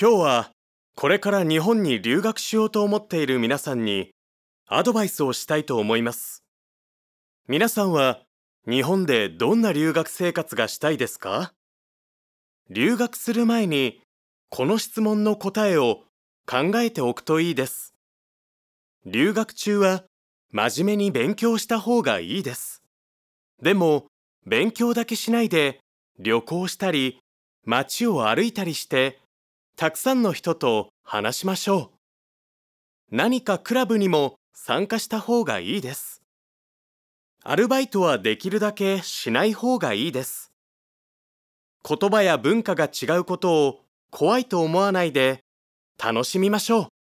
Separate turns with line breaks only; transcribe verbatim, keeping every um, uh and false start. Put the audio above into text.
今日はこれから日本に留学しようと思っている皆さんにアドバイスをしたいと思います。皆さんは日本でどんな留学生活がしたいですか？留学する前にこの質問の答えを考えておくといいです。留学中は真面目に勉強した方がいいです。でも勉強だけしないで旅行したり街を歩いたりしてたくさんの人と話しましょう。何かクラブにも参加した方がいいです。アルバイトはできるだけしない方がいいです。言葉や文化が違うことを怖いと思わないで楽しみましょう。